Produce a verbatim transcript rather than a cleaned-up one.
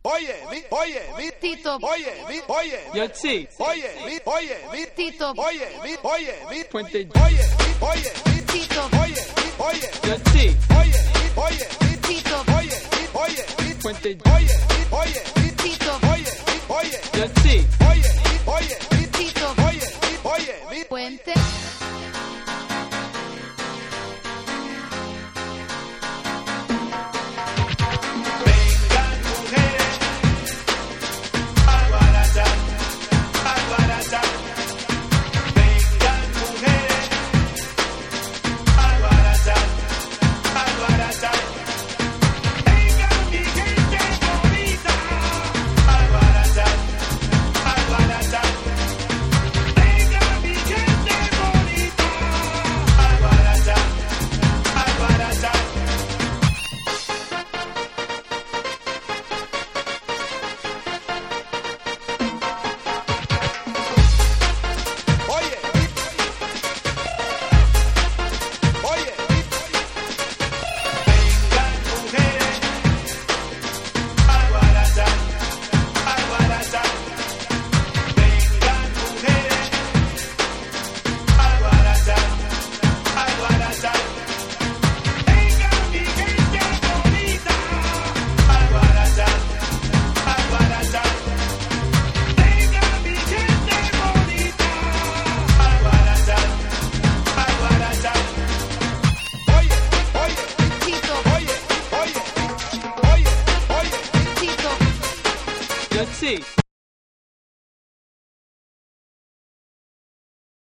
oye, mi, oye, mi, Tito, oye, mi, oye, Yo sí, oye, mi, oye, mi, Tito, oye, mi, oye, mi, Puente. oye, mi, oye, mi, Tito, oye, mi, oye, Yo sí, oye, mi, oye, mi, Tito, oye, mi, oye, mi, Puente. oye, mi, oye, mi, Tito, oye, mi, oye, Yo sí, oye, mi, oye, mi, Tito, oye, mi, oye, mi. Puente. Vengan mujeres a Guarachá, a Guarachá. Vengan mujeres a Guarachá, a Guarachá. Vengan mi gente bonita a Guarachá, a Guarachá. Vengan mi gente bonita a Guarachá, a Guarachá. Oye, oye, vengan mujeres a Guarachá, a Guarachá. Vengan mujeres a Guarachá, a Guarachá. Vengan mi gente bonita a Guarachá, a Guarachá. Vengan mi gente bonita a Guarachá, a Guarachá. Oye, oye, Tito, oye, oye, oye, oye. Tito, yo sí.